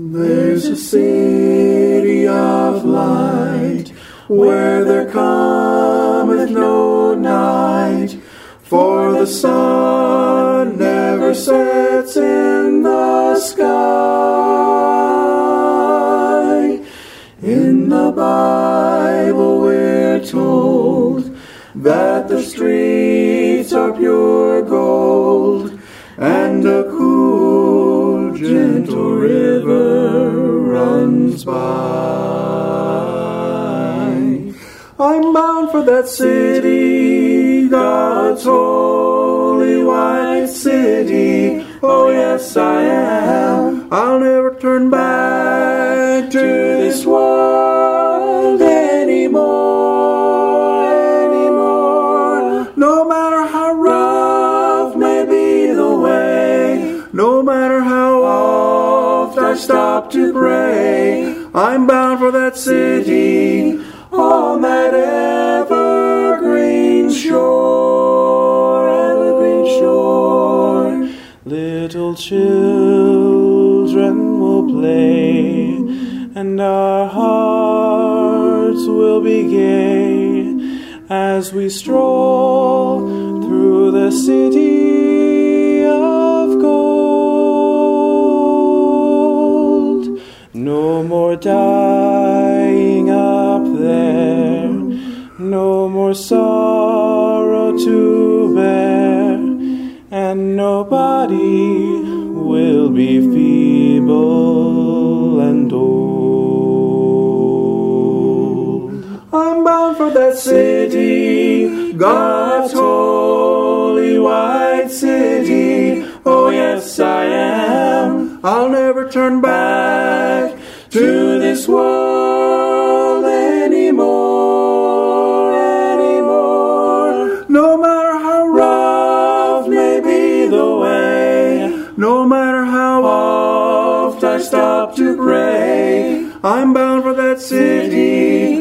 There's a city of light, where there cometh no night, for the sun never sets in the sky. In the Bible we're told that the streets are pure gold, and a cool, gentle river runs by. I'm bound for that city, God's holy white city. Oh yes, I am. I'll never turn back to this world anymore. No matter how rough may be the way, no matter how oft I stop to pray, I'm bound for that city on that evergreen shore, evergreen shore. Little children will play, and our hearts will be gay as we stroll through the city of gold. No more dying up there, no more sorrow to bear, and nobody will be feeble and old. I'm bound for that city, God's holy white city. Oh yes, I am. I'll never turn back to this world anymore. No matter how rough may be the way, no matter how oft I stop to pray, I'm bound for that city